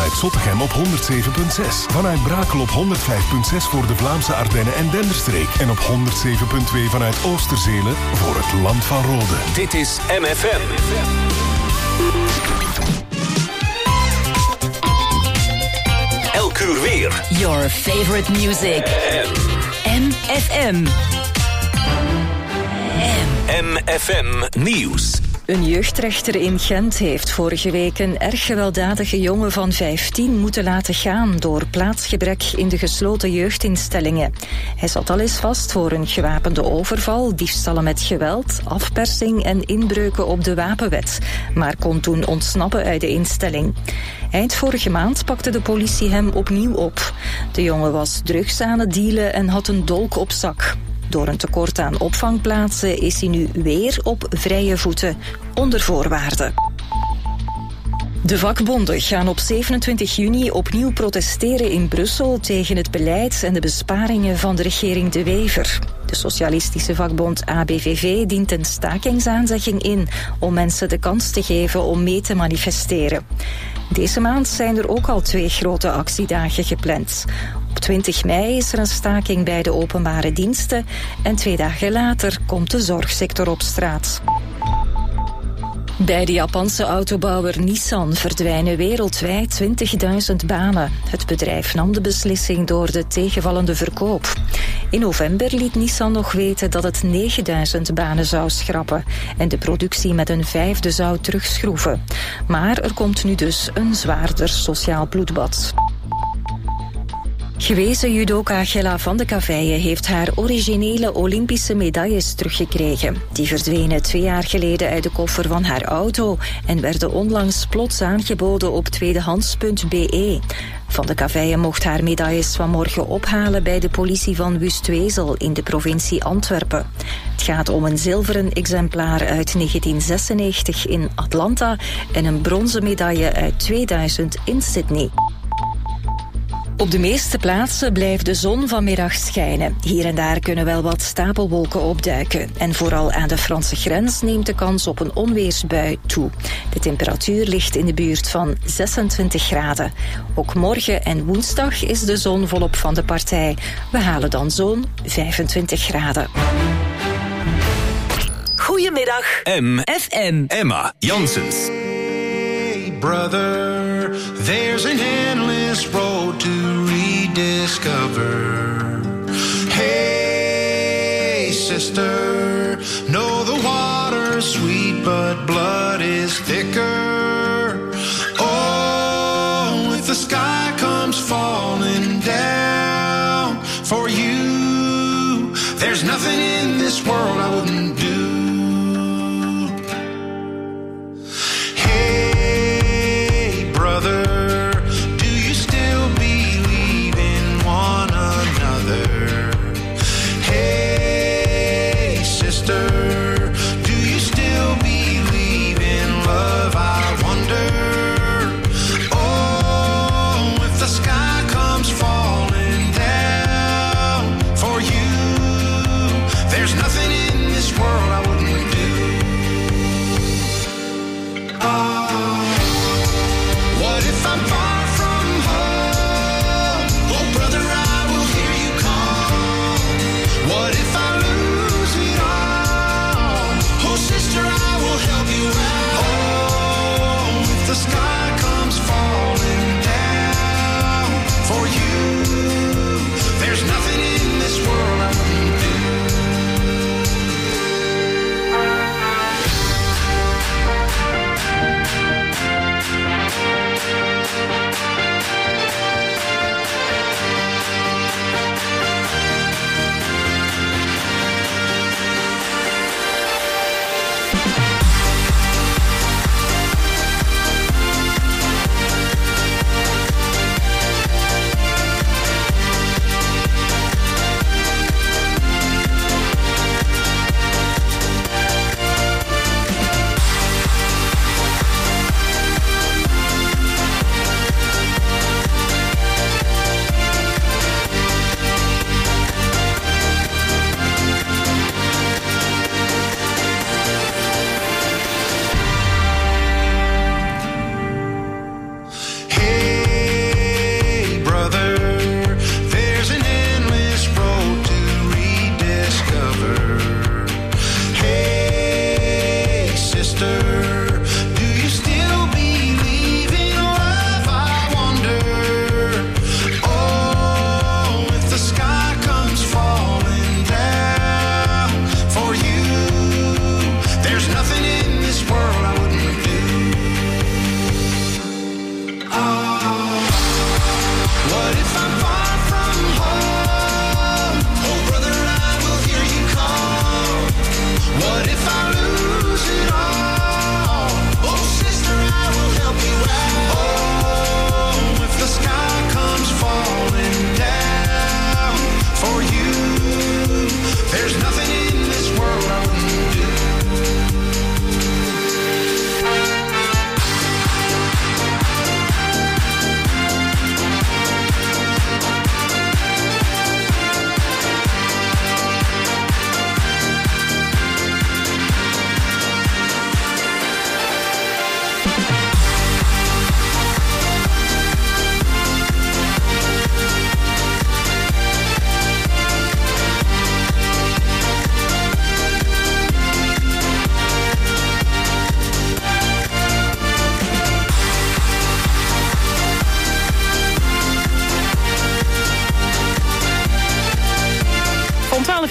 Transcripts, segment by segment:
vanuit Zottegem op 107.6. Vanuit Brakel op 105.6 voor de Vlaamse Ardennen en Denderstreek. En op 107.2 vanuit Oosterzele voor het Land van Rode. Dit is MFM. Elk uur weer. Your favorite music. MFM. MFM Nieuws. Een jeugdrechter in Gent heeft vorige week een erg gewelddadige jongen van 15 moeten laten gaan door plaatsgebrek in de gesloten jeugdinstellingen. Hij zat al eens vast voor een gewapende overval, diefstallen met geweld, afpersing en inbreuken op de wapenwet, maar kon toen ontsnappen uit de instelling. Eind vorige maand pakte de politie hem opnieuw op. De jongen was drugs aan het dealen en had een dolk op zak. Door een tekort aan opvangplaatsen is hij nu weer op vrije voeten, onder voorwaarden. De vakbonden gaan op 27 juni opnieuw protesteren in Brussel tegen het beleid en de besparingen van de regering De Wever. De socialistische vakbond ABVV dient een stakingsaanzegging in om mensen de kans te geven om mee te manifesteren. Deze maand zijn er ook al 2 grote actiedagen gepland. Op 20 mei is er een staking bij de openbare diensten en 2 dagen later komt de zorgsector op straat. Bij de Japanse autobouwer Nissan verdwijnen wereldwijd 20.000 banen. Het bedrijf nam de beslissing door de tegenvallende verkoop. In november liet Nissan nog weten dat het 9.000 banen zou schrappen en de productie met een 5e zou terugschroeven. Maar er komt nu dus een zwaarder sociaal bloedbad. Gewezen judoka Gella van de Cavaille heeft haar originele Olympische medailles teruggekregen. Die verdwenen 2 jaar geleden uit de koffer van haar auto en werden onlangs plots aangeboden op tweedehands.be. Van de Cavaille mocht haar medailles vanmorgen ophalen bij de politie van Wustwezel in de provincie Antwerpen. Het gaat om een zilveren exemplaar uit 1996 in Atlanta en een bronzen medaille uit 2000 in Sydney. Op de meeste plaatsen blijft de zon vanmiddag schijnen. Hier en daar kunnen wel wat stapelwolken opduiken. En vooral aan de Franse grens neemt de kans op een onweersbui toe. De temperatuur ligt in de buurt van 26 graden. Ook morgen en woensdag is de zon volop van de partij. We halen dan zo'n 25 graden. Goedemiddag. MFM. Emma Janssens. Hey brother, there's an endless road to rediscover. Hey sister, know the water's sweet but blood is thicker. Oh, if the sky comes falling down for you, there's nothing in this world I wouldn't do. There's nothing in this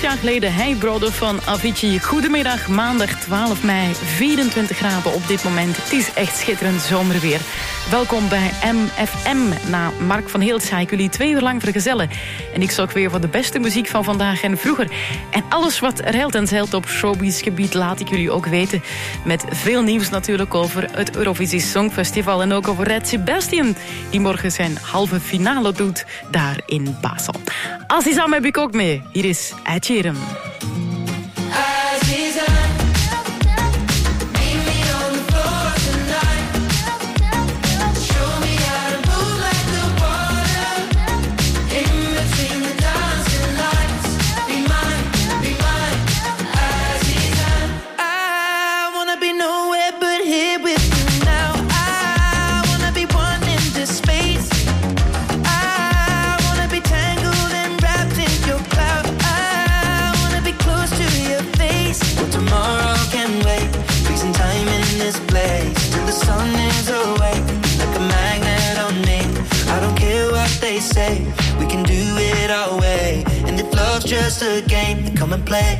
jaar geleden. Hey Brother van Avicii. Goedemiddag, maandag 12 mei, 24 graden op dit moment. Het is echt schitterend zomerweer. Welkom bij MFM. Na Mark van Heelt ga ik jullie 2 uur lang vergezellen. En ik zorg weer voor de beste muziek van vandaag en vroeger. En alles wat reilt en zeilt op showbiz-gebied laat ik jullie ook weten. Met veel nieuws natuurlijk over het Eurovisie Songfestival. En ook over Red Sebastian, die morgen zijn halve finale doet daar in Basel. Azizam heb ik ook mee. Hier is Ed Sheeran. Say we can do it our way, and if love's just a game, then come and play.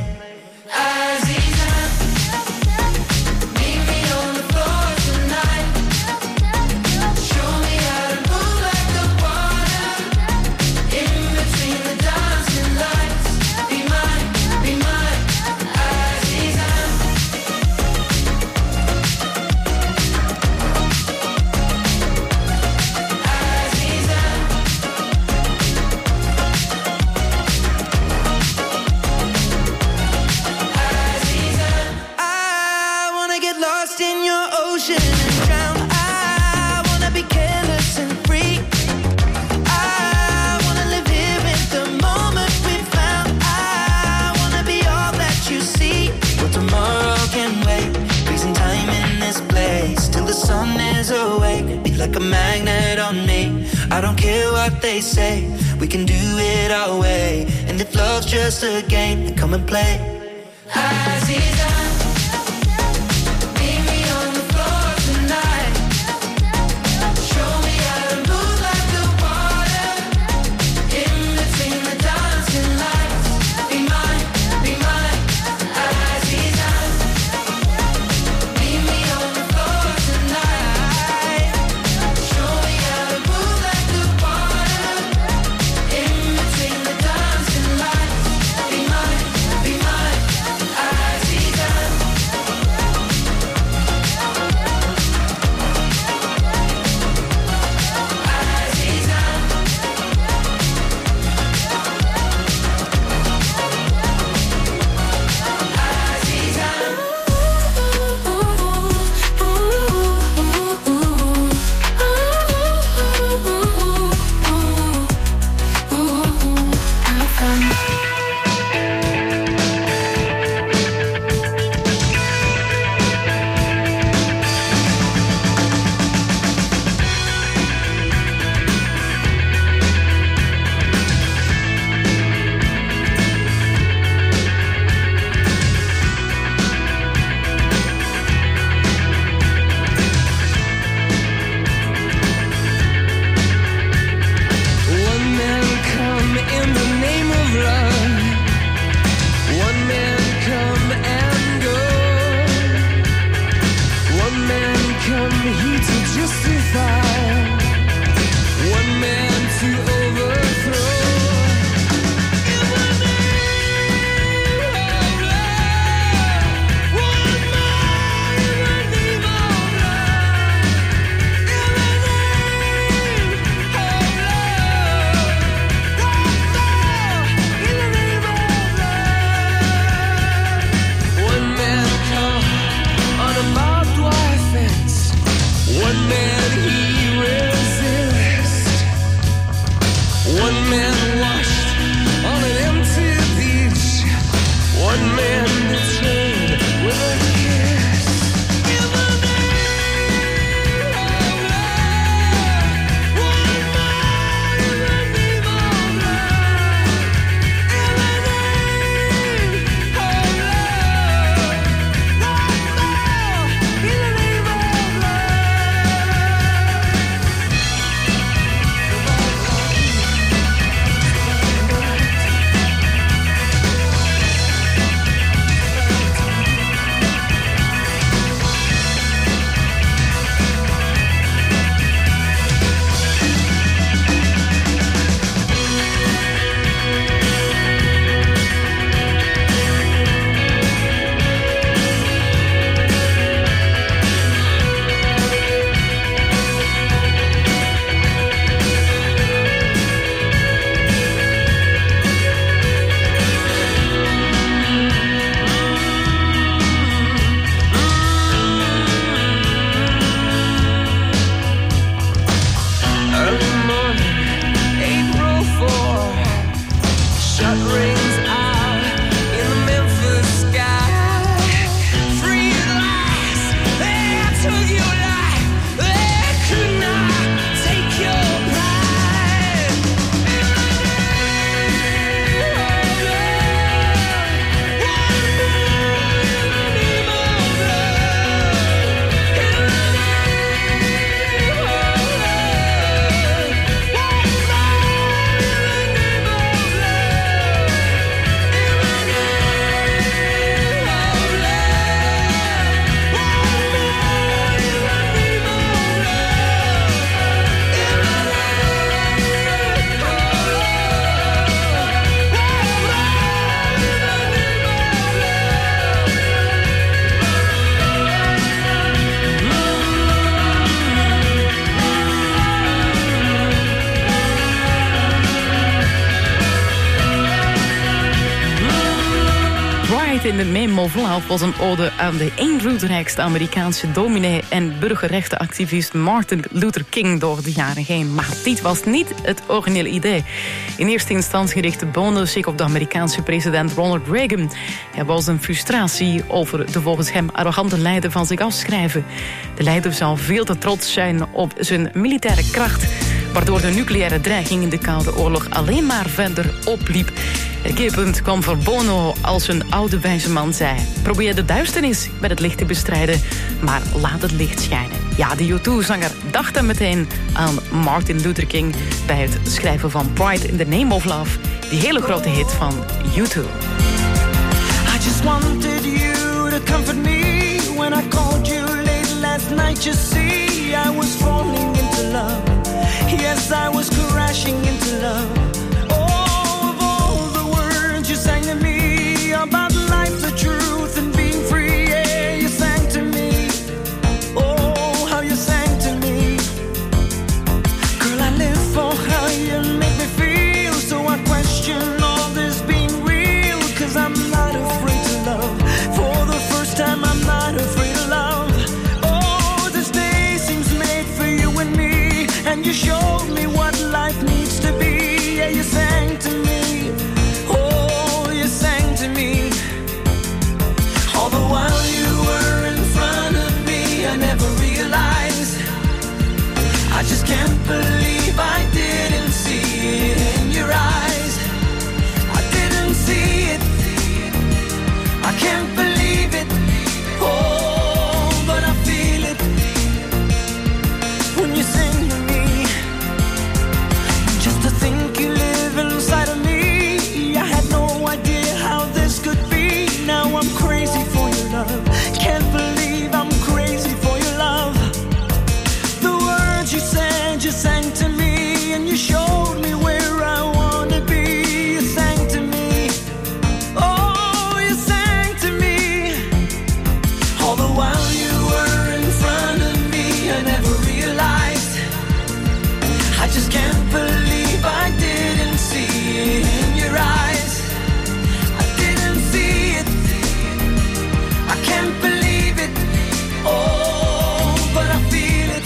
Like a magnet on me. I don't care what they say, we can do it our way. And if love's just a game, then come and play. in the Name of Love was een ode aan de invloedrijkste Amerikaanse dominee en burgerrechtenactivist Martin Luther King door de jaren heen. Maar dit was niet het originele idee. In eerste instantie richtte Bono zich op de Amerikaanse president Ronald Reagan. Hij was een frustratie over de volgens hem arrogante leider van zich afschrijven. De leider zou veel te trots zijn op zijn militaire kracht, waardoor de nucleaire dreiging in de Koude Oorlog alleen maar verder opliep. Het keerpunt kwam voor Bono als een oude wijze man zei: probeer de duisternis met het licht te bestrijden, maar laat het licht schijnen. Ja, de U2-zanger dacht dan meteen aan Martin Luther King bij het schrijven van Pride in the Name of Love, die hele grote hit van U2. I just wanted you to comfort me when I called you late last night. You see, I was falling into love. Yes, I was crashing into love. Oh, of all the words you sang to me about life, the truth, and being free, yeah, you sang to me. Oh, how you sang to me. Girl, I live for how you make me feel, so I question all this being real, 'cause I'm not afraid to love. For the first time, I'm not afraid of love. Oh, this day seems made for you and me, and you showed me what life needs to be. Yeah, you sang to me. Oh, you sang to me. All the while you were in front of me, I never realized. I just can't believe I didn't see it in your eyes. I didn't see it. I can't believe it. Oh, but I feel it when you sing to me. Just to think you live inside of me, I had no idea how this could be. Now I'm crazy for your love. Can't believe I'm crazy for your love. The words you said, you sang to me, and you showed me where I wanna be. You sang to me. Oh, you sang to me. All the while you were in front of me, I never realized. I just can't believe I didn't see it in your eyes. I didn't see it. I can't believe it. Oh, but I feel it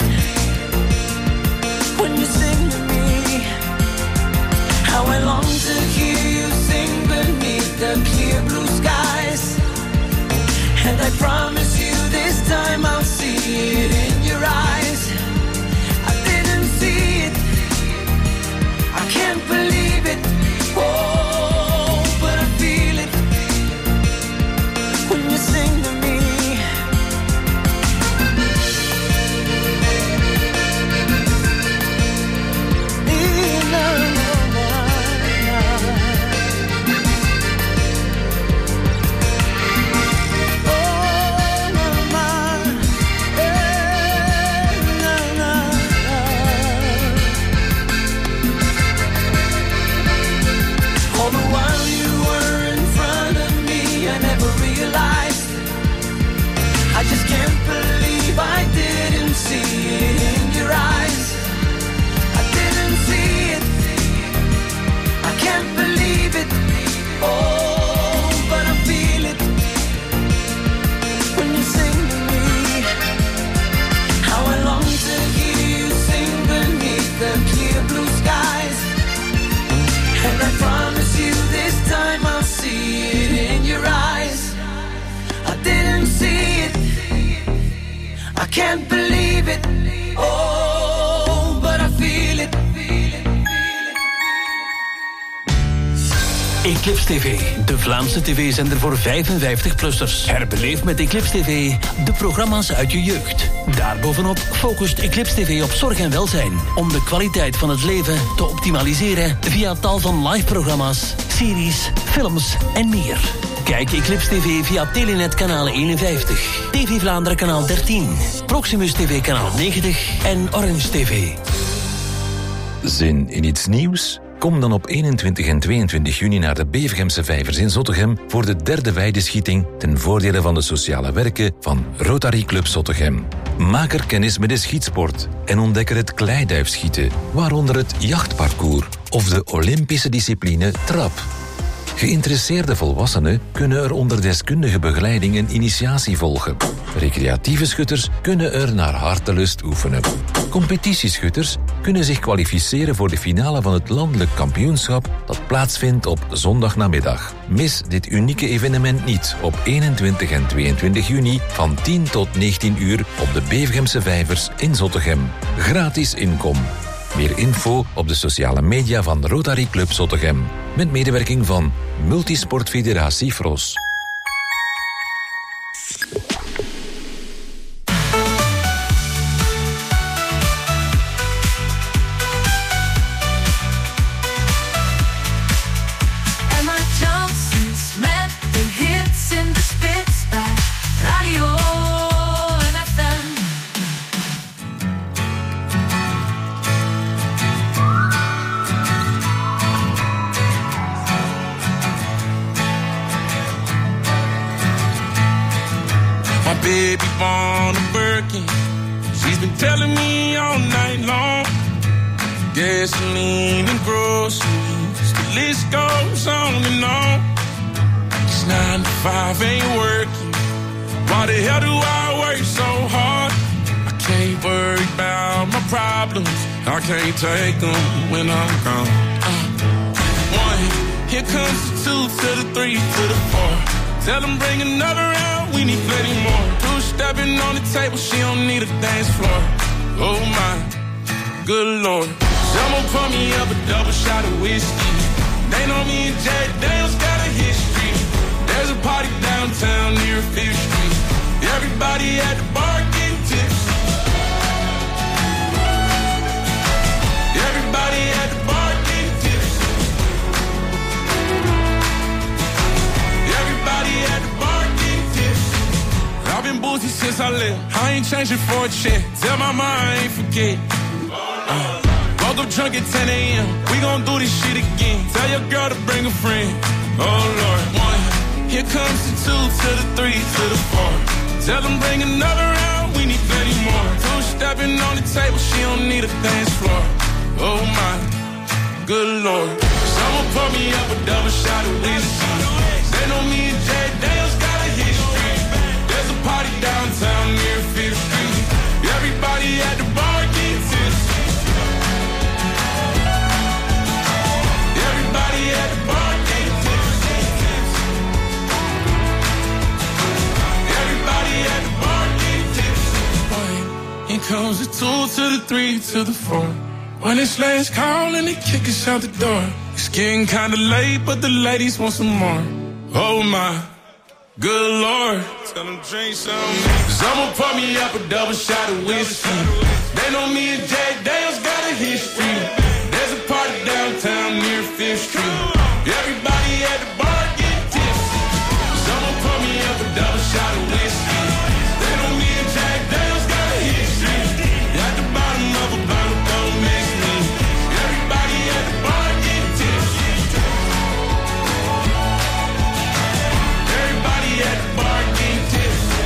when you sing to me. How I long to hear you sing beneath the clear blue skies. And I promise you this time I'll see it in your eyes. I didn't see it. I can't believe it. Oh, but I feel it when you sing to me. All the while you were in front of me, I never realized. I just can't believe I didn't see it in your eyes. I didn't see it. I can't believe it. Oh, but I feel it when you sing to me. How I long to hear you sing beneath the clear blue skies. And I promise you this time I'll see it in your eyes. I didn't see it. I can't believe it. Oh, but I feel it. Eclipse TV, de Vlaamse tv-zender voor 55-plussers. Herbeleef met Eclipse TV de programma's uit je jeugd. Daarbovenop focust Eclipse TV op zorg en welzijn, om de kwaliteit van het leven te optimaliseren via tal van live-programma's, series, films en meer. Kijk Eclipse TV via Telenet kanaal 51, TV Vlaanderen kanaal 13, Proximus TV kanaal 90 en Orange TV. Zin in iets nieuws? Kom dan op 21 en 22 juni naar de Bevergemse Vijvers in Zottegem voor de derde weideschieting ten voordele van de sociale werken van Rotary Club Zottegem. Maak er kennis met de schietsport en ontdek er het kleiduifschieten, waaronder het jachtparcours of de Olympische discipline trap. Geïnteresseerde volwassenen kunnen er onder deskundige begeleiding een initiatie volgen. Recreatieve schutters kunnen er naar hartelust oefenen. Competitieschutters kunnen zich kwalificeren voor de finale van het landelijk kampioenschap dat plaatsvindt op zondagnamiddag. Mis dit unieke evenement niet op 21 en 22 juni van 10 tot 19 uur op de Bevegemse Vijvers in Zottegem. Gratis inkom. Meer info op de sociale media van Rotary Club Zottegem. Met medewerking van Multisport Federatie Fros. Baby born a Birkin. She's been telling me all night long. Gasoline and groceries, the list goes on and on. It's 9 to 5, ain't working. Why the hell do I work so hard? I can't worry about my problems. I can't take them when I'm gone. 1, here comes the 2 to the 3 to the 4. Tell them bring another round, we need plenty more. 2 stepping on the table, she don't need a dance floor. Oh my, good lord. Someone pour me up a double shot of whiskey. They know me and Jack Daniels got a history. There's a party downtown near 5th Street. Everybody at the bar getting tipsy. Everybody at the bar getting tipsy. Everybody at the bar getting tipsy. I've been boozy since I left. I ain't changing for a check. Tell my mom I ain't forget. Woke up drunk at 10 a.m. We gon' do this shit again. Tell your girl to bring a friend. Oh Lord. 1, here comes the 2 to the 3 to the 4. Tell them bring another round, we need plenty more. 2 stepping on the table, she don't need a dance floor. Oh my, good lord. Someone pour me up a double shot of whiskey. They know me and Jack Daniels got a history. There's a party downtown near 5th Street. Everybody at the bar getting tipsy. Everybody at the bar getting tipsy. Everybody at the bar getting tipsy. Here comes the 2 to the 3 to the 4. When it's last call and they kick us out the door. It's getting kinda late, but the ladies want some more. Oh my, good lord. Tell them drink some. Someone pour me up a double shot of whiskey. They know me and Jack Daniels got a history. There's a party downtown near 5th Street. Everybody at the bar get tipsy. Someone pour me up a double shot of whiskey. They know me and Jack Daniels got a history. At the bottom of a bottle, don't mix me. Everybody at the bar get tipsy. Everybody at the bar get tipsy.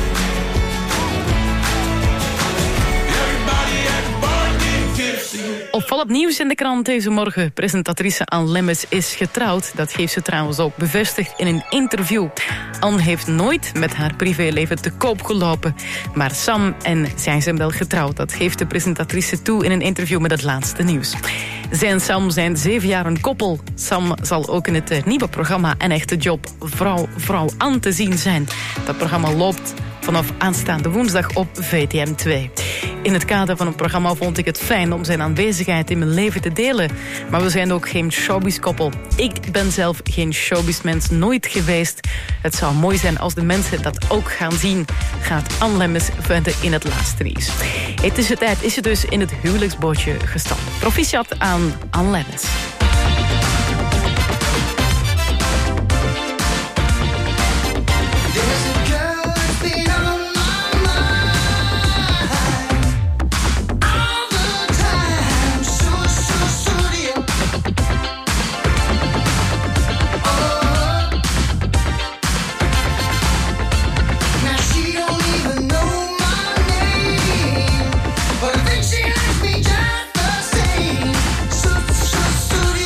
Everybody at the bar get tipsy. Opvallend nieuws in de krant deze morgen. Presentatrice Anne Lemmens is getrouwd. Dat heeft ze trouwens ook bevestigd in een interview. Anne heeft nooit met haar privéleven te koop gelopen. Maar Sam en zij zijn wel getrouwd. Dat geeft de presentatrice toe in een interview met Het Laatste Nieuws. Zij en Sam zijn 7 jaar een koppel. Sam zal ook in het nieuwe programma Een Echte Job Vrouw Anne te zien zijn. Dat programma loopt vanaf aanstaande woensdag op VTM 2. In het kader van het programma vond ik het fijn om zijn aanwezigheid in mijn leven te delen. Maar we zijn ook geen showbiz-koppel. Ik ben zelf geen showbiz-mens, nooit geweest. Het zou mooi zijn als de mensen dat ook gaan zien, gaat Anne Lemmens verder in Het Laatste Nieuws. Intussen tijd is ze dus in het huwelijksbootje gestapt. Proficiat aan Anne Lemmens. But I think she likes me just the same. So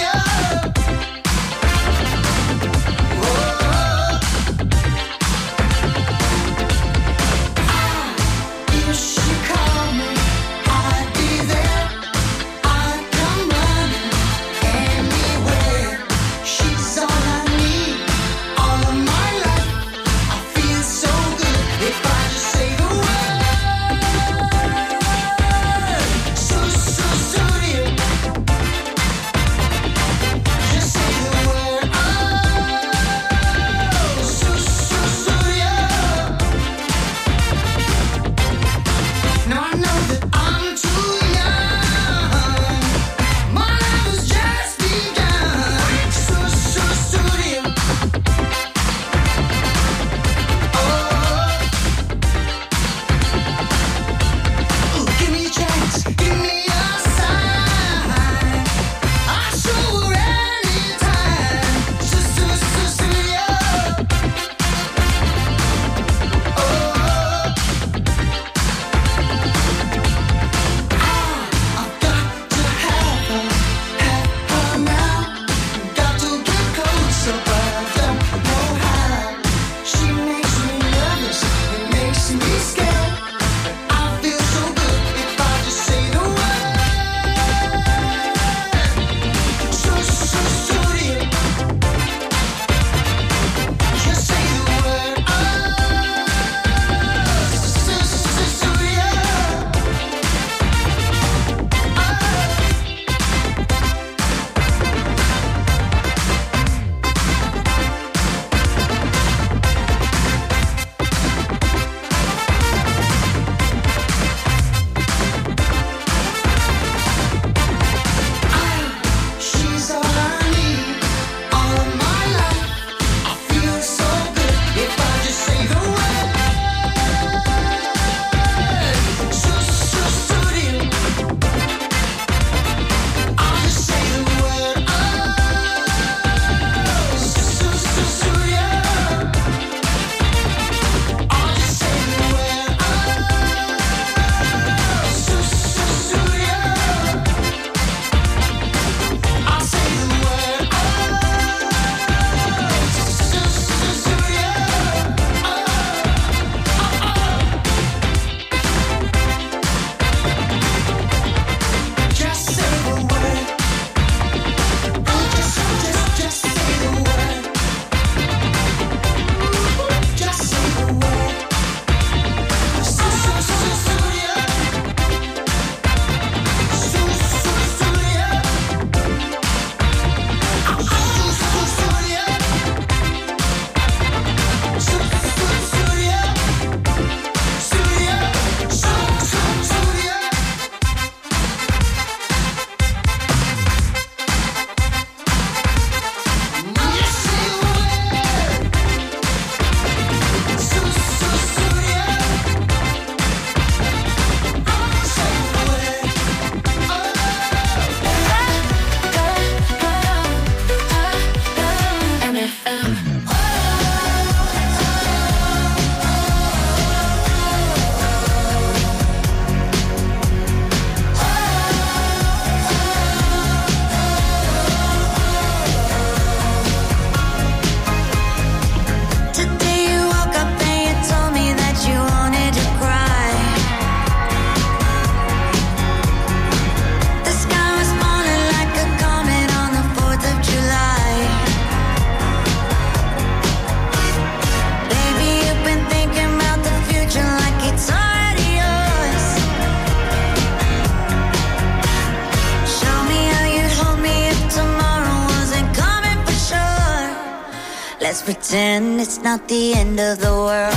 Let's pretend it's not the end of the world.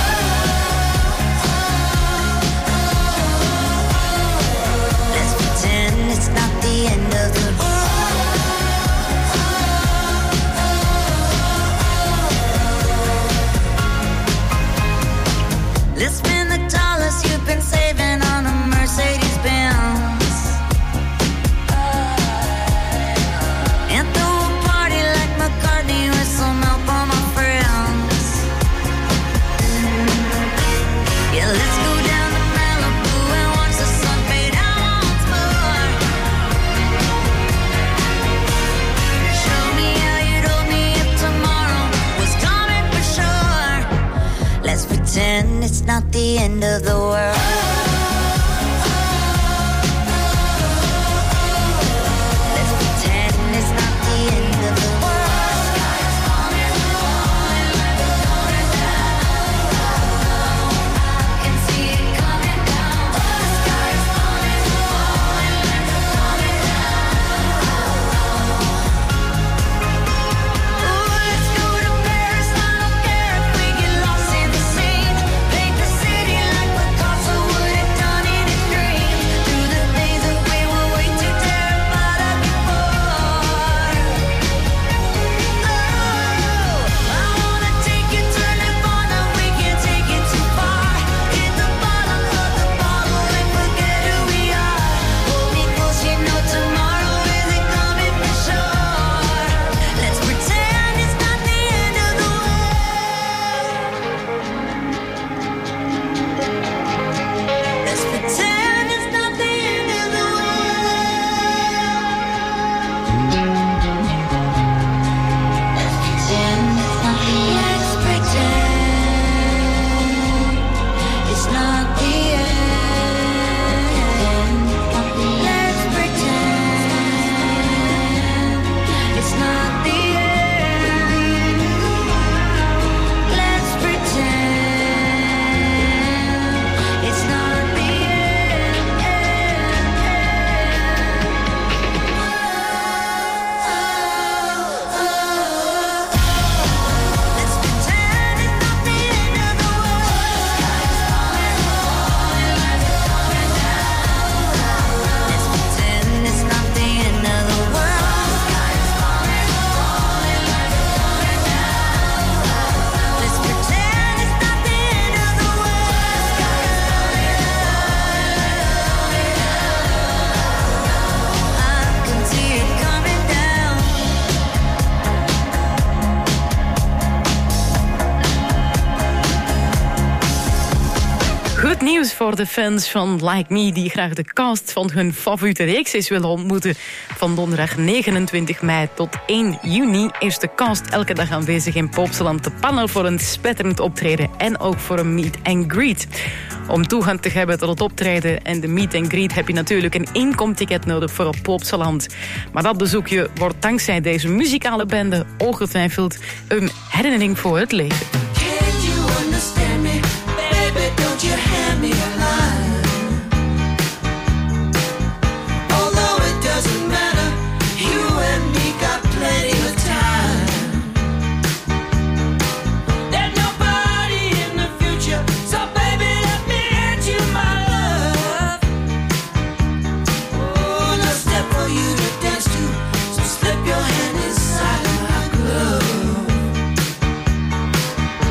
Let's pretend it's not the end of the world. Let's spend the dollars you've been saving on a Mercedes-Benz and throw a party like McCartney with some help on my friends. Yeah, let's go down to Malibu and watch the sun fade out once more. Show me how you'd hold me if tomorrow was coming for sure. Let's pretend it's not the end of the world. Let's pretend it's not the end of the world. The sky is falling, falling like it's coming down. I can see it coming down. The sky is falling, falling like it's coming down. Ooh, let's go to Paris. I don't care if we get lost in the scenes. Paint the city like Picasso would have done in his dreams. Through the things that we were way too terrified of before. Oh, I wanna take you to Nirvana. We can't take it too far. Hit the bottom of the bottle and forget who we are. Hold me close, you know tomorrow isn't coming for sure. Let's pretend it's not the end of the world. Let's pretend it's not the end of the Let's pretend it's not the end. Let's pretend it's not the end. Let's pretend it's not the Let's pretend it's not the end of the world. Let's pretend it's not the end of the world. Let's pretend it's not the end of the world. I can see it coming down. Goed nieuws voor de fans van Like Me die graag de cast van hun favoriete reeks eens willen ontmoeten. Van donderdag 29 mei tot 1 juni is de cast elke dag aanwezig in Plopsaland te Panel voor een spetterend optreden en ook voor een meet and greet. Om toegang te hebben tot het optreden en de meet and greet heb je natuurlijk een inkomticket nodig voor op Plopsaland. Maar dat bezoekje wordt dankzij deze muzikale bende ongetwijfeld een herinnering voor het leven. Can't you understand me? Baby, don't you hand me a line. Although it doesn't matter, you and me got plenty of time. There's nobody in the future, so baby, let me hand you my love. Oh, no step for you to dance to, so slip your hand inside my glove.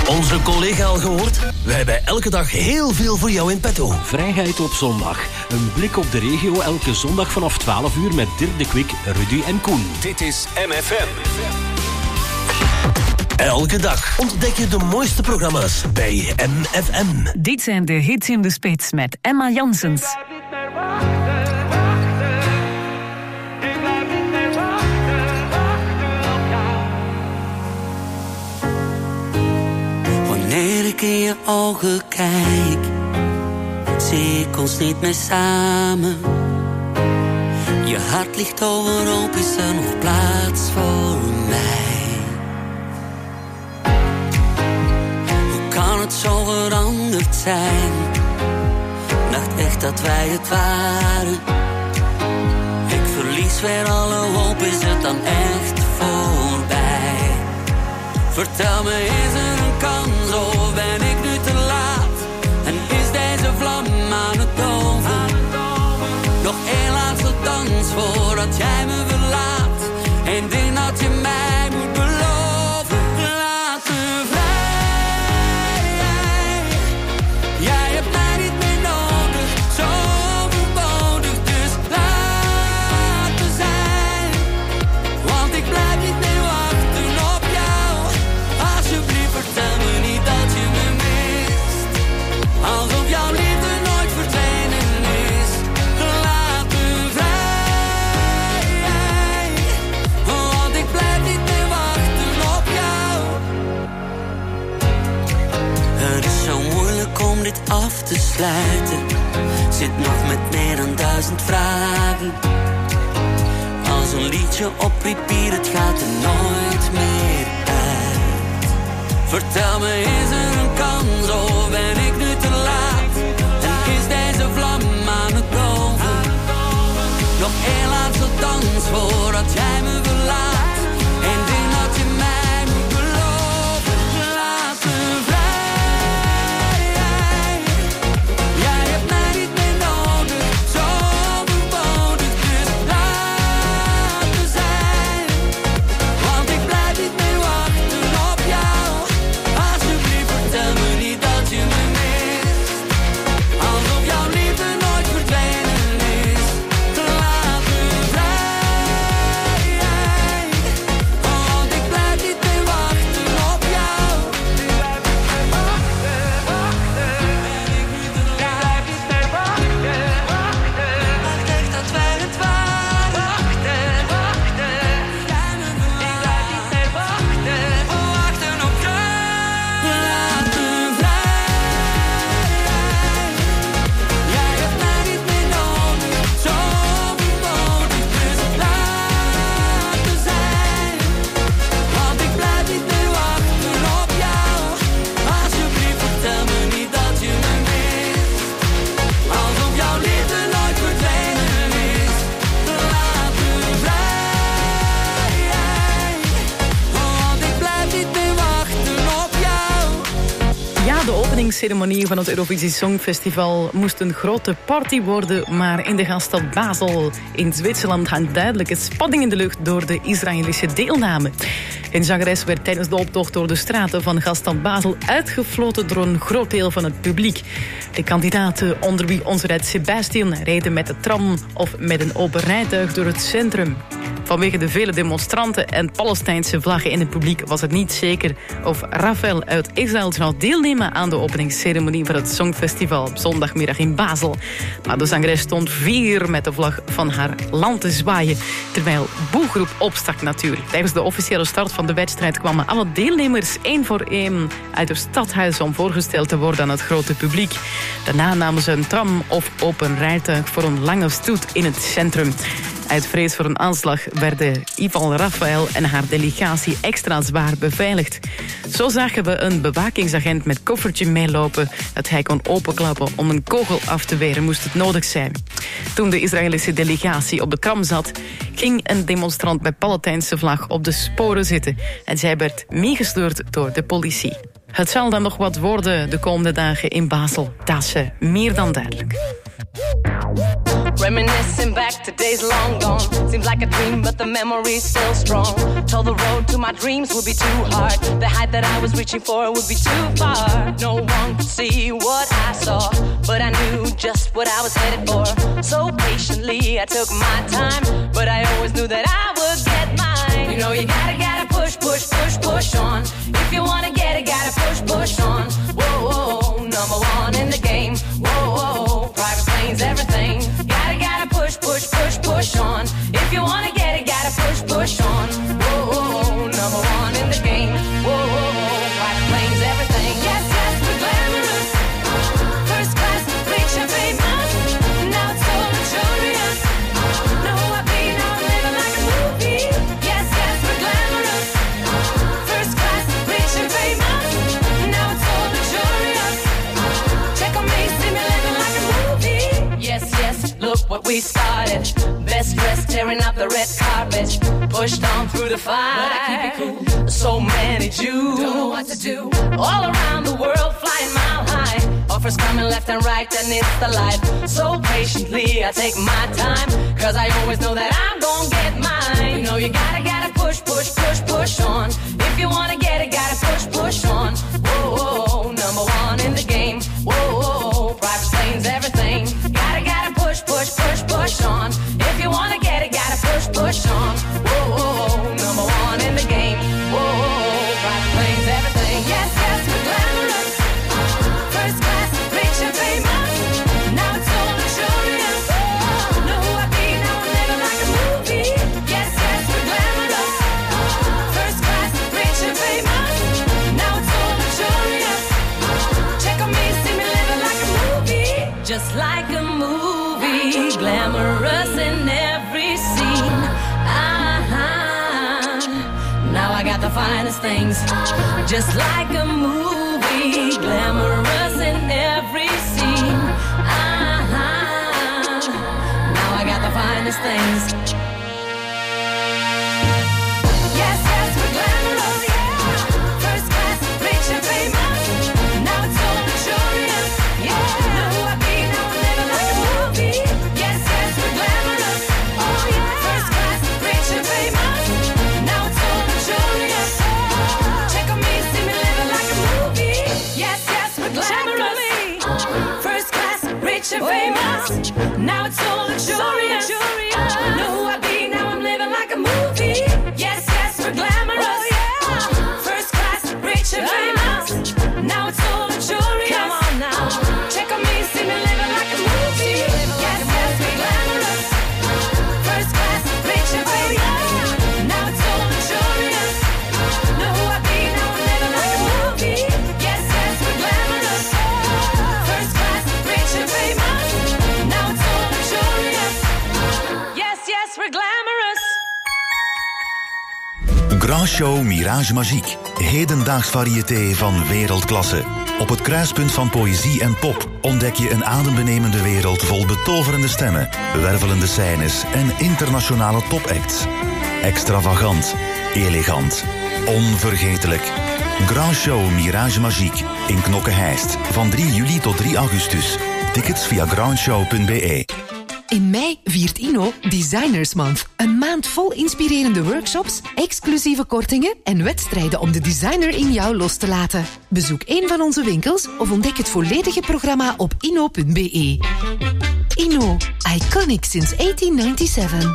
Onze collega al gehoord? Wij hebben elke dag heel veel voor jou in petto. Vrijheid op zondag. Een blik op de regio elke zondag vanaf 12 uur met Dirk de Kwik, Rudy en Koen. Dit is MFM. Elke dag ontdek je de mooiste programma's bij MFM. Dit zijn de hits in de spits met Emma Janssens. Wanneer ik in je ogen kijk, zie ik ons niet meer samen. Je hart ligt overhoop, is er nog plaats voor mij? Hoe kan het zo veranderd zijn? Dacht echt dat wij het waren. Ik verlies weer alle hoop, is het dan echt voorbij? Vertel me, is er een kans of ben ik nu te laat? En is deze vlam aan het doven? Nog één laatste dans voordat jij me verlaat. Eén ding dat je mij moet beloven. Laat me vrij. Jij hebt mij niet meer nodig, zo overbodig. Dus laat me zijn. Want ik blijf niet meer wachten op jou. Alsjeblieft vertel me niet dat je me mist. Alsof jouw liefde nooit verdwenen is. Laat me vrij. Want ik blijf niet meer wachten op jou. Het is zo moeilijk om dit af te sluiten. Zit nog met meer dan 1000 vragen. Als een liedje op repeat, het gaat er nooit meer uit. Vertel me, is er een kans of ben ik nu te laat? En is deze vlam aan het doven? Nog één laatste dans voordat jij me verlaat. Eén ding dat je mij moet beloven. Laat me vrij. Jij hebt mij niet meer nodig, zo overbodig. Dus laat me zijn. Want ik blijf niet meer wachten op jou. Alsjeblieft vertel me niet dat je me mist. Alsof jouw liefde nooit verdwenen is. Laat me vrij. Want ik blijf niet meer wachten op jou. Dacht echt dat wij het waren. Jij me verlaat. Wachten op jou. Laat me vrij. Jij hebt mij niet meer nodig, zo overbodig. Dus laat me zijn. Want ik blijf niet meer wachten op jou. Alsjeblieft vertel me niet dat je me mist. Alsof jouw liefde nooit verdwenen is. Laat me vrij. Want ik blijf niet meer wachten op jou. Ja, de openingsceremonie van het Eurovisie Songfestival moest een grote party worden, maar in de gaststad Basel in Zwitserland hangt duidelijke spanning in de lucht door de Israëlische deelname. Een zangeres werd tijdens de optocht door de straten van gaststad Basel uitgefloten door een groot deel van het publiek. De kandidaten, onder wie onze red Sebastian, reden met de tram of met een open rijtuig door het centrum. Vanwege de vele demonstranten en Palestijnse vlaggen in het publiek was het niet zeker of Rafael uit Israël zou deelnemen aan de openingsceremonie van het Songfestival op zondagmiddag in Basel. Maar de zangeres stond fier met de vlag van haar land te zwaaien, terwijl boegroep opstak natuurlijk. Tijdens de officiële start van de wedstrijd kwamen alle deelnemers één voor één uit het stadhuis om voorgesteld te worden aan het grote publiek. Daarna namen ze een tram of open rijtuig voor een lange stoet in het centrum. Uit vrees voor een aanslag werden Ivan Rafael en haar delegatie extra zwaar beveiligd. Zo zagen we een bewakingsagent met koffertje meelopen dat hij kon openklappen om een kogel af te weren moest het nodig zijn. Toen de Israëlische delegatie op de tram zat, ging een demonstrant met Palestijnse vlag op de sporen zitten en zij werd meegesleurd door de politie. Het zal dan nog wat worden de komende dagen in Basel. Dat is meer dan duidelijk. Reminiscing back to days long gone. Seems like a dream, but the memory's still strong. Told the road to my dreams would be too hard. The height that I was reaching for would be too far. No one could see what I saw, but I knew just what I was headed for. So patiently I took my time, but I always knew that I would get mine. You know you gotta push, push, push, push on. If you wanna get it, gotta push, push on. Whoa, whoa, number one in the game. Whoa, whoa, private planes, everything. Gotta push, push, push, push on. If you wanna get it, gotta push, push on. Whoa, whoa, number one in the game. Whoa, whoa, private planes, everything. Yes, yes, we're glamorous. First class, rich and famous. Now it's so luxurious. Know who I be, now I'm living like a movie. Yes, yes, we're glamorous. First class, rich and famous. Now it's so luxurious. Check on me, see me living like a movie. Yes, yes, look what we started. Best dressed, tearing up the red carpet. Pushed on through the fire, but I keep it cool. So many Jews don't know what to do. All around the world, flying mile high. Offers coming left and right, and it's the life. So patiently I take my time, cause I always know that I'm gonna get mine. You know you gotta push, push, push, push on. If you wanna get it, gotta push, push on. Whoa, whoa, number one in the game. Whoa, whoa, private planes, everything. Gotta push, push, push, push on. If you wanna get it, gotta push, push on. Whoa, whoa, number one in the game. Whoa, whoa, private planes, everything. Yes, yes, we're glamorous. First class, rich and famous. Now it's so luxurious. Know who I be, now I'm living like a movie. Yes, yes, we're glamorous. First class, rich and famous. Now it's so luxurious. Check on me, see me living like a movie. Just like a movie, glamorous in every scene. Now I got the finest things. Just like a movie, glamorous in every scene. Now I got the finest things. Yes, yes, we're glamorous, yeah. First class, rich and famous. Now it's so luxurious, yeah. Know who I be, now I'm living like a movie. Yes, yes, we're glamorous, oh yeah. First class, rich and famous. Now it's so luxurious. Check on me, see me living like a movie. Yes, yes, we're glamorous. First class, rich and famous. Now it's so luxurious. Know who I be, now I'm living like a movie. Yes, yes, we're glamorous. First class, rich and famous. Now it's so luxurious. Come on now. Check on me, see me living like a movie. Yes, yes, we're glamorous. First class, rich and famous. Now it's so luxurious. Know who I be, now I'm living like a movie. Yes, yes, we're glamorous. First class, rich and famous. Now it's so luxurious. Yes, yes, we're glamorous. Grand Show Mirage Magique. Hedendaags variété van wereldklasse. Op het kruispunt van poëzie en pop ontdek je een adembenemende wereld vol betoverende stemmen, wervelende scènes en internationale topacts. Extravagant, elegant, onvergetelijk. Grand Show Mirage Magique in Knokke-Heist van 3 juli tot 3 augustus. Tickets via grandshow.be. In mei viert Inno Designers Month. Een maand vol inspirerende workshops, exclusieve kortingen en wedstrijden om de designer in jou los te laten. Bezoek een van onze winkels of ontdek het volledige programma op inno.be. Inno, iconic since 1897.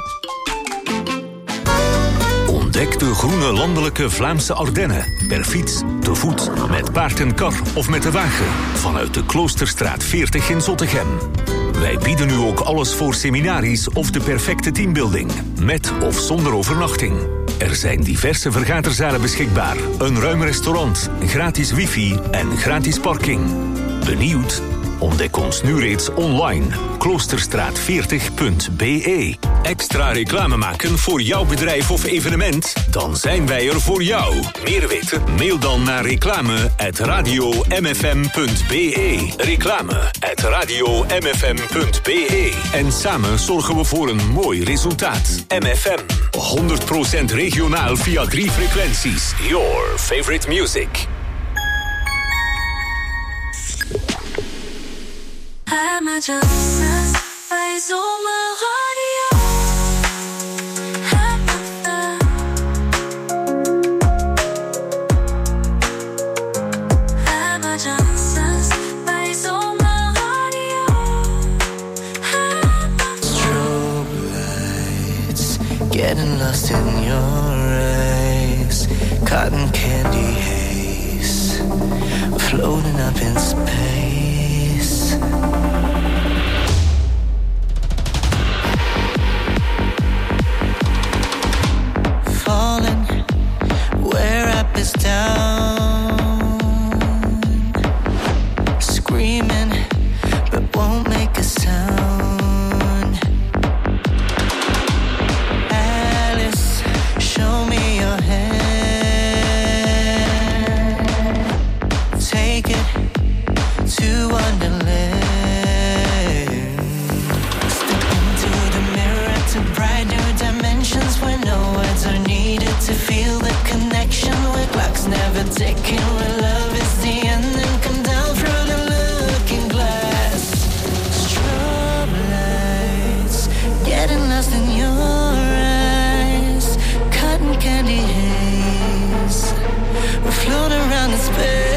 Ontdek de groene landelijke Vlaamse Ardennen. Per fiets, te voet, met paard en kar of met de wagen. Vanuit de Kloosterstraat 40 in Zottegem. Wij bieden u ook alles voor seminaries of de perfecte teambuilding. Met of zonder overnachting. Er zijn diverse vergaderzalen beschikbaar. Een ruim restaurant, gratis wifi en gratis parking. Benieuwd? Ontdek ons nu reeds online. Kloosterstraat40.be. Extra reclame maken voor jouw bedrijf of evenement? Dan zijn wij er voor jou. Meer weten? Mail dan naar reclame@radiomfm.be. Reclame@radiomfm.be. En samen zorgen we voor een mooi resultaat. MFM. 100% regionaal via 3 frequenties. Your favorite music. I'm a Jonas, I bij Zomerradio. Emma Johnson's bij Zomerradio. Strobe lights, getting lost in your eyes. Cotton candy haze, floating up in space. Falling where up is down, screaming but won't make a sound. Alice, show me your hand. Take it to Wonderland. Step into the mirror to bright new dimensions where no words are needed to feel the connection. Where clocks never ticking, where love is the end and come down through the looking glass. Strobe lights, getting lost in your eyes. Cotton candy haze, we float around in space.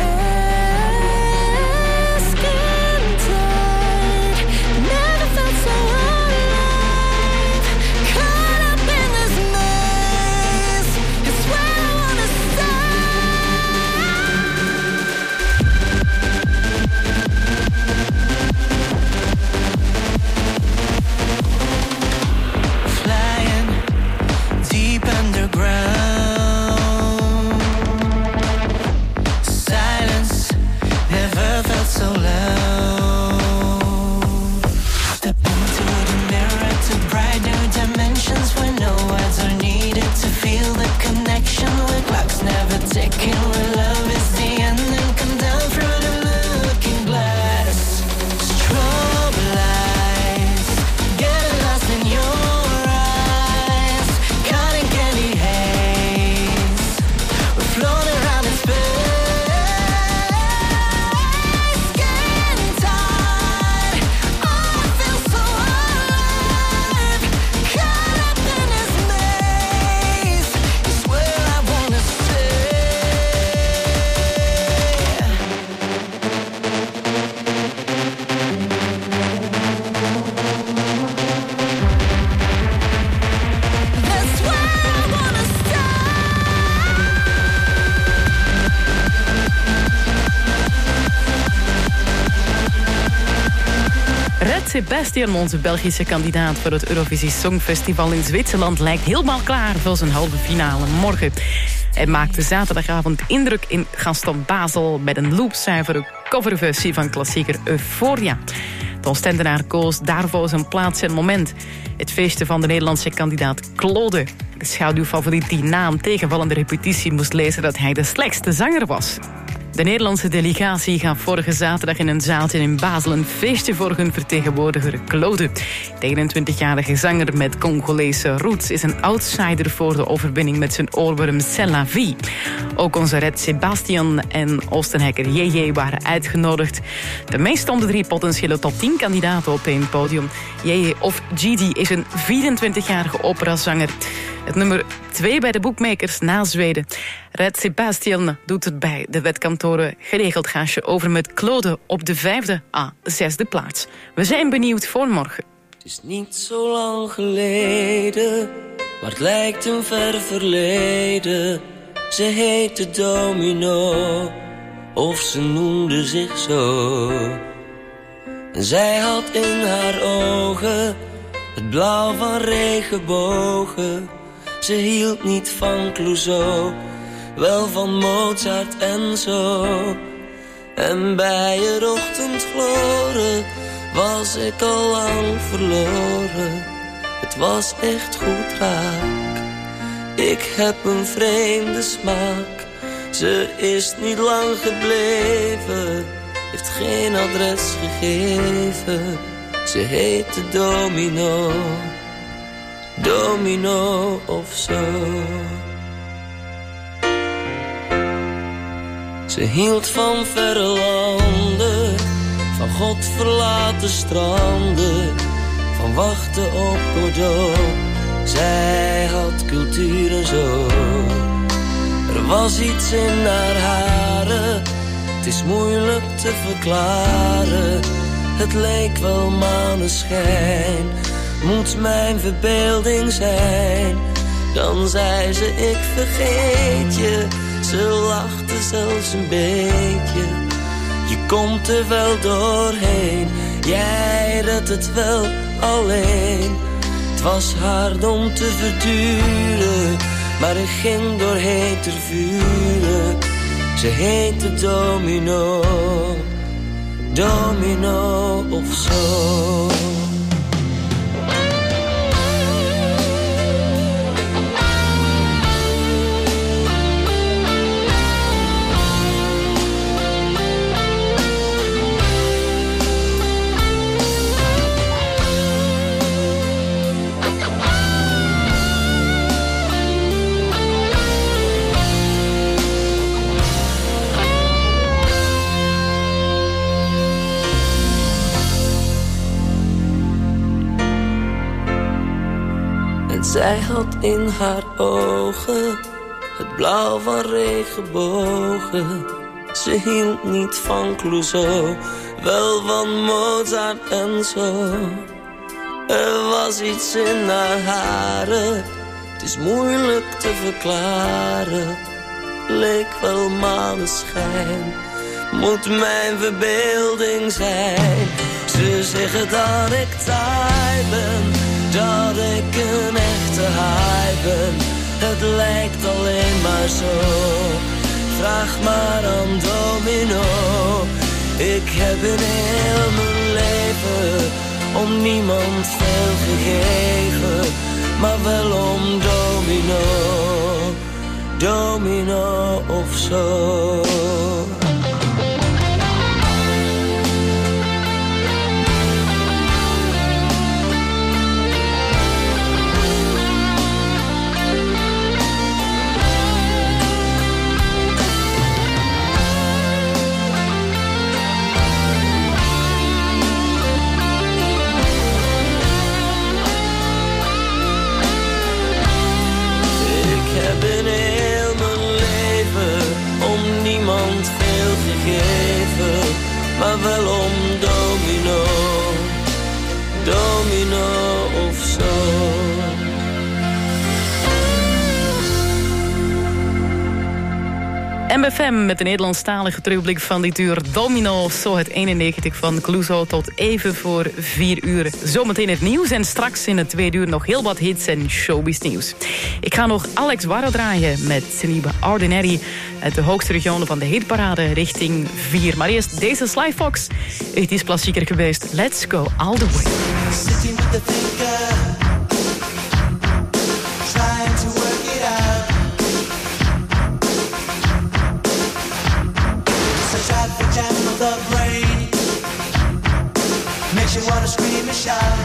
Skin tight, never felt so alive. Caught up in this maze, it's where I wanna flying deep underground. Silence never felt so loud. Step into the mirror to bright new dimensions where no words are needed to feel the connection. Where clocks never ticking, where love is the end and come down through the looking glass. Strobe lights, getting lost in your eyes. Cotton candy haze, we're floating around in space. Skin tight, oh, I feel so alive. Caught up in this maze, it's where I wanna stay. That's where I wanna Red Sebastian, onze Belgische kandidaat voor het Eurovisie Songfestival in Zwitserland, lijkt helemaal klaar voor zijn halve finale morgen. Hij maakte zaterdagavond indruk in Gaston Basel met een loopzuivere coverversie van klassieker Euphoria. De Oostendenaar koos daarvoor zijn plaats en moment. Het feestje van de Nederlandse kandidaat Claude. De schaduwfavoriet die na een tegenvallende repetitie moest lezen dat hij de slechtste zanger was. De Nederlandse delegatie gaf vorige zaterdag in een zaaltje in Basel een feestje voor hun vertegenwoordiger Claude. De 21-jarige zanger met Congolese roots is een outsider voor de overwinning met zijn oorworm C'est la vie. Ook onze Red Sebastian en Oostenhekker JJ waren uitgenodigd. De meest stonden 3 potentiële top 10 kandidaten op één podium. JJ of Gigi is een 24-jarige operazanger. Het nummer 2 bij de boekmakers na Zweden. Red Sebastian doet het bij de wetkantoren geregeld gaasje over met Claude op de 5e à 6e plaats. We zijn benieuwd voor morgen. Het is niet zo lang geleden, maar het lijkt een ver verleden. Ze heette Domino, of ze noemde zich zo. En zij had in haar ogen het blauw van regenbogen. Ze hield niet van Clouseau, wel van Mozart en zo. En bij het ochtendgloren was ik al lang verloren. Het was echt goed raak. Ik heb een vreemde smaak. Ze is niet lang gebleven, heeft geen adres gegeven. Ze heette Domino, Domino of zo. Ze hield van verre landen, van God verlaten stranden. van wachten op Godot. Zij had cultuur en zo. Er was iets in haar haren, het is moeilijk te verklaren. Het leek wel maneschijn, moet mijn verbeelding zijn. Dan zei ze, ik vergeet je. Ze lachte zelfs een beetje. Je komt er wel doorheen, jij redt het wel alleen. Het was hard om te verduren, maar ik ging doorheen ter vuren. Ze heette Domino, Domino of zo. Zij had in haar ogen het blauw van regenbogen. Ze hield niet van Clouseau, wel van Mozart en zo. Er was iets in haar haren, het is moeilijk te verklaren. Leek wel maneschijn, moet mijn verbeelding zijn. Ze zeggen dat ik taai ben, dat ik een echte haai ben. Het lijkt alleen maar zo, vraag maar aan Domino. Ik heb in heel mijn leven om niemand veel gegeven, maar wel om Domino, Domino of zo. Maar wel om Domino, Domino of zo. MFM met de Nederlandstalige terugblik van dit uur. Domino of zo, het 91 van Clouseau tot even voor 4 uur. Zometeen het nieuws en straks in het 2 uur nog heel wat hits en showbiz nieuws. Ik ga nog Alex Warro draaien met zijn nieuwe Ordinary uit de hoogste regionen van de hitparade richting 4. Maar eerst deze Sly Fox. Het is klassieker geweest. Let's go all the way. Sitting with the thinker, trying to work it out. Such a jam of the brain makes you wanna scream and shout.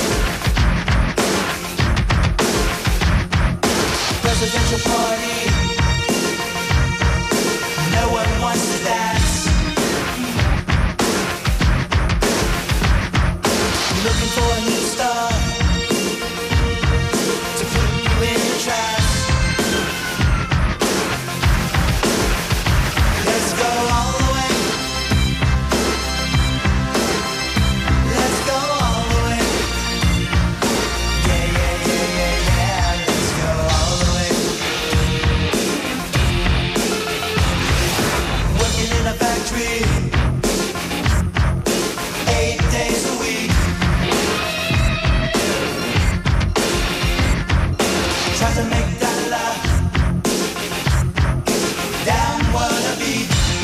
Presidential party, no one wants to dance. Looking for a new star to put you in a trance. Let's go all the way. Let's go all the way. Yeah, yeah, yeah, yeah, yeah. Let's go all the way. Working in a factory 8 days a week. Try to make that laugh. Damn wannabe.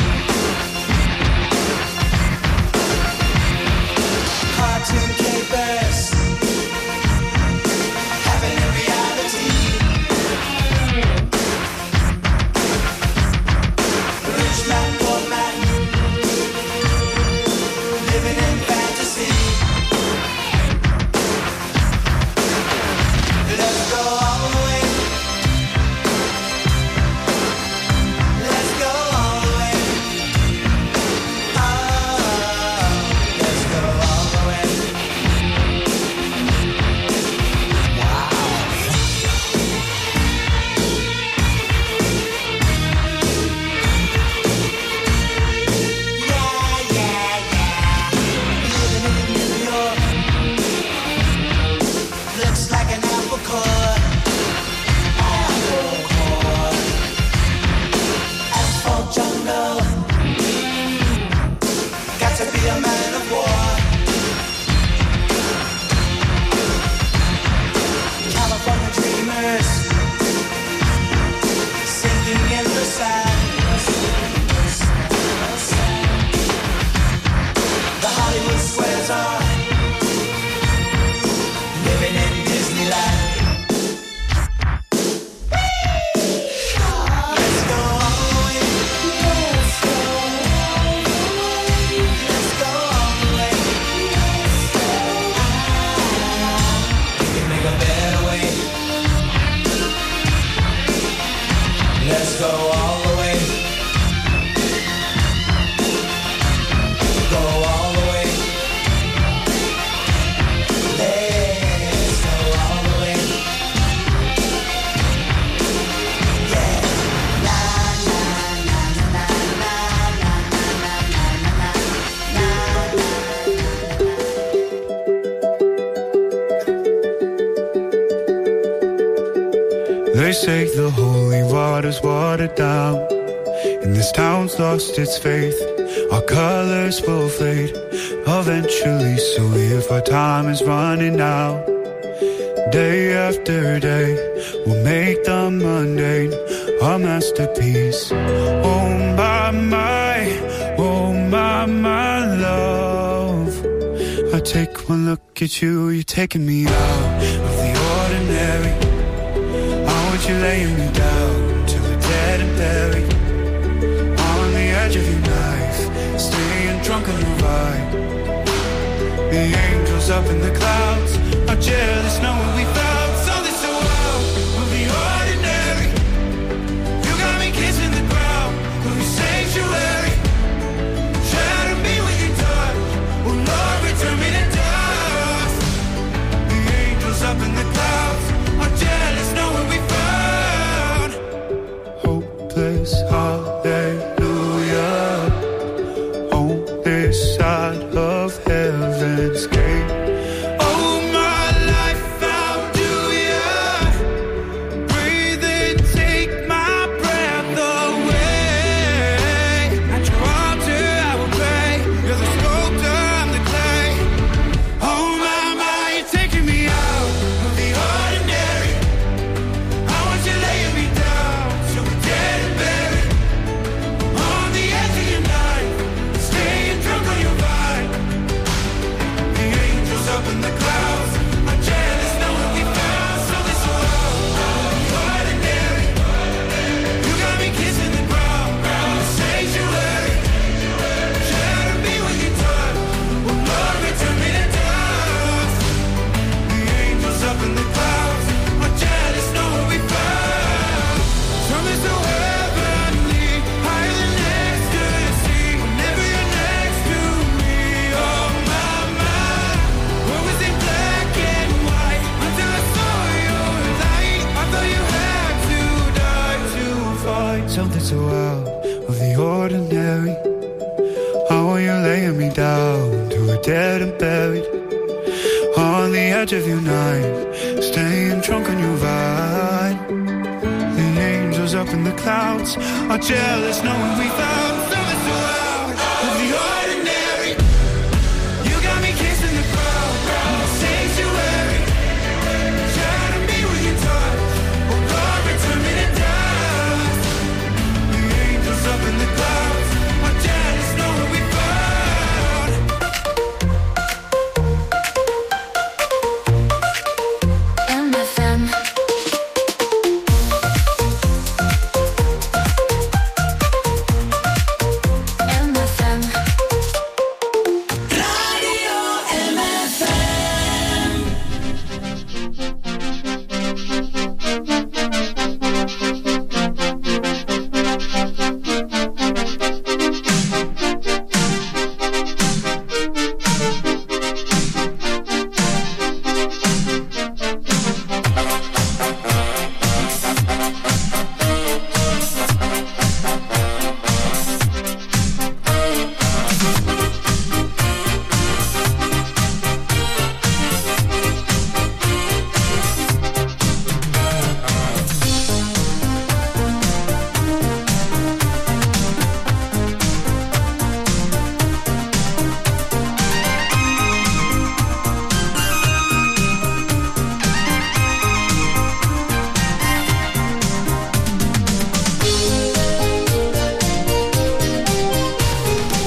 Cartoon capers having a reality. Rich man, poor man, say the holy water's watered down, and this town's lost its faith. Our colors will fade eventually, so if our time is running out, day after day, we'll make the mundane a masterpiece. Oh my love, I take one look at you, you're taking me out of the ordinary. I want you laying me down till we're dead and buried, on the edge of your knife, staying drunk on your ride. The angels up in the clouds are jealous knowing we found something so out of the ordinary. You got me kissing the ground of your sanctuary. Shatter me with your touch, oh Lord, return me to dust. The angels up in the clouds are jealous knowing we found hopeless hallelujah on this side of heaven's gate. Oh my life, how do ya breathe and take my breath away? At your altar I will pray, you're the sculptor, I'm the clay. Oh my, you're taking me out of the ordinary. I want you laying me down so we're dead and buried, on the edge of your night, staying drunk on your vine. The angels up in the clouds are jealous knowing we found something so out of the ordinary. You got me kissing the ground of the sanctuary. Shatter me with your touch, oh Lord, return me to dust. The angels up in the clouds are jealous knowing we found something so heavenly, higher than ecstasy. Whenever you're next to me, oh my, what was in black and white until I saw your light? I thought you had to die to find something so out of the ordinary. How are you laying me down to a dead and buried, on the edge of your night, staying drunk on your vine. The angels up in the clouds are jealous knowing we found